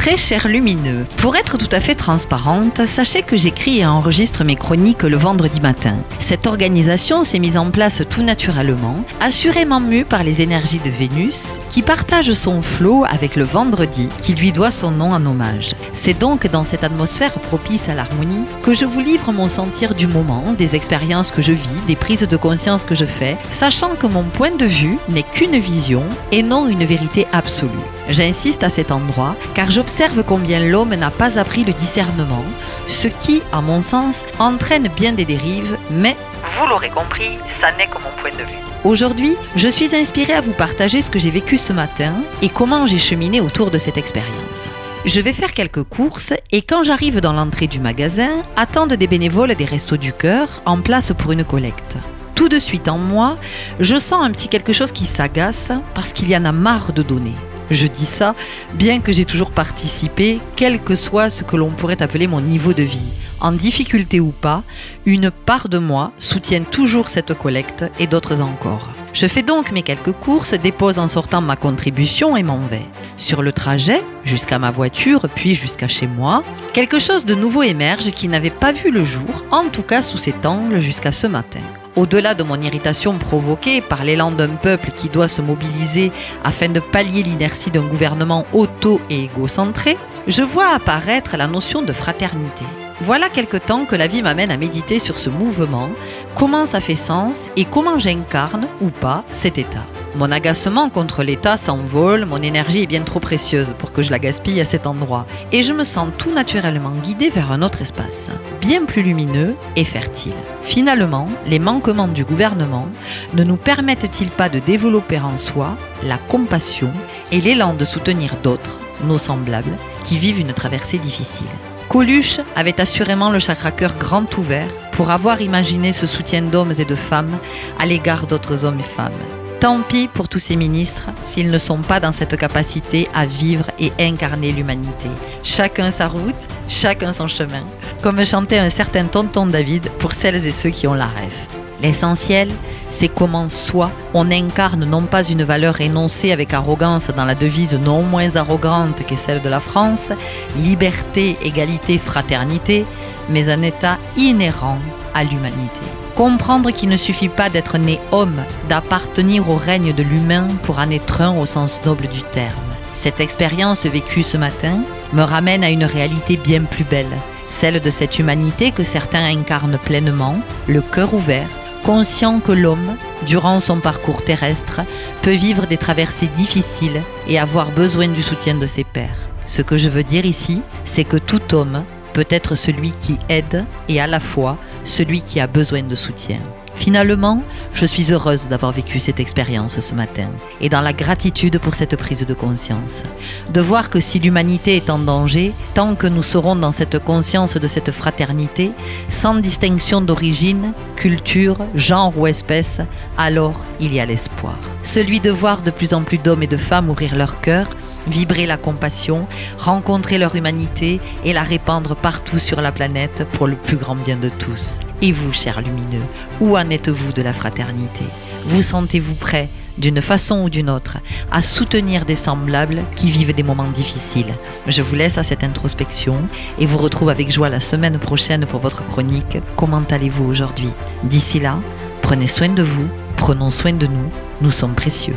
Très cher lumineux, pour être tout à fait transparente, sachez que j'écris et enregistre mes chroniques le vendredi matin. Cette organisation s'est mise en place tout naturellement, assurément mue par les énergies de Vénus, qui partage son flot avec le vendredi, qui lui doit son nom en hommage. C'est donc dans cette atmosphère propice à l'harmonie que je vous livre mon sentir du moment, des expériences que je vis, des prises de conscience que je fais, sachant que mon point de vue n'est qu'une vision et non une vérité absolue. J'insiste à cet endroit car j'observe combien l'homme n'a pas appris le discernement, ce qui, à mon sens, entraîne bien des dérives, mais, vous l'aurez compris, ça n'est que mon point de vue. Aujourd'hui, je suis inspirée à vous partager ce que j'ai vécu ce matin et comment j'ai cheminé autour de cette expérience. Je vais faire quelques courses et quand j'arrive dans l'entrée du magasin, attendent des bénévoles des Restos du Cœur en place pour une collecte. Tout de suite en moi, je sens un petit quelque chose qui s'agace parce qu'il y en a marre de donner. Je dis ça, bien que j'ai toujours participé, quel que soit ce que l'on pourrait appeler mon niveau de vie. En difficulté ou pas, une part de moi soutient toujours cette collecte et d'autres encore. Je fais donc mes quelques courses, dépose en sortant ma contribution et m'en vais. Sur le trajet, jusqu'à ma voiture, puis jusqu'à chez moi, quelque chose de nouveau émerge qui n'avait pas vu le jour, en tout cas sous cet angle jusqu'à ce matin. Au-delà de mon irritation provoquée par l'élan d'un peuple qui doit se mobiliser afin de pallier l'inertie d'un gouvernement auto- et égocentré, je vois apparaître la notion de fraternité. Voilà quelque temps que la vie m'amène à méditer sur ce mouvement, comment ça fait sens et comment j'incarne, ou pas, cet état. Mon agacement contre l'État s'envole, mon énergie est bien trop précieuse pour que je la gaspille à cet endroit et je me sens tout naturellement guidée vers un autre espace, bien plus lumineux et fertile. Finalement, les manquements du gouvernement ne nous permettent-ils pas de développer en soi la compassion et l'élan de soutenir d'autres, nos semblables, qui vivent une traversée difficile? Coluche avait assurément le chakra-cœur grand ouvert pour avoir imaginé ce soutien d'hommes et de femmes à l'égard d'autres hommes et femmes. Tant pis pour tous ces ministres s'ils ne sont pas dans cette capacité à vivre et incarner l'humanité. Chacun sa route, chacun son chemin. Comme chantait un certain tonton David pour celles et ceux qui ont la rêve. L'essentiel, c'est comment soi, on incarne non pas une valeur énoncée avec arrogance dans la devise non moins arrogante qu'est celle de la France, liberté, égalité, fraternité, mais un état inhérent à l'humanité. Comprendre qu'il ne suffit pas d'être né homme, d'appartenir au règne de l'humain pour en être un au sens noble du terme. Cette expérience vécue ce matin me ramène à une réalité bien plus belle, celle de cette humanité que certains incarnent pleinement, le cœur ouvert, conscient que l'homme, durant son parcours terrestre, peut vivre des traversées difficiles et avoir besoin du soutien de ses pairs. Ce que je veux dire ici, c'est que tout homme peut être celui qui aide et à la fois celui qui a besoin de soutien. Finalement, je suis heureuse d'avoir vécu cette expérience ce matin et dans la gratitude pour cette prise de conscience. De voir que si l'humanité est en danger, tant que nous serons dans cette conscience de cette fraternité, sans distinction d'origine, culture, genre ou espèce, alors il y a l'espoir. Celui de voir de plus en plus d'hommes et de femmes ouvrir leur cœur, vibrer la compassion, rencontrer leur humanité et la répandre partout sur la planète pour le plus grand bien de tous. Et vous, chers lumineux, où en êtes-vous de la fraternité? Vous sentez-vous prêt, d'une façon ou d'une autre, à soutenir des semblables qui vivent des moments difficiles? Je vous laisse à cette introspection et vous retrouve avec joie la semaine prochaine pour votre chronique « Comment allez-vous aujourd'hui ?» D'ici là, prenez soin de vous, prenons soin de nous, nous sommes précieux.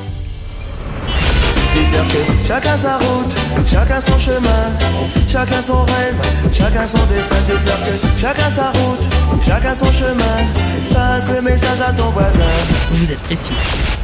Chacun sa route, chacun son chemin, chacun son rêve, chacun son destin. Chacun sa route, chacun son chemin. Passe le message à ton voisin. Vous êtes précieux.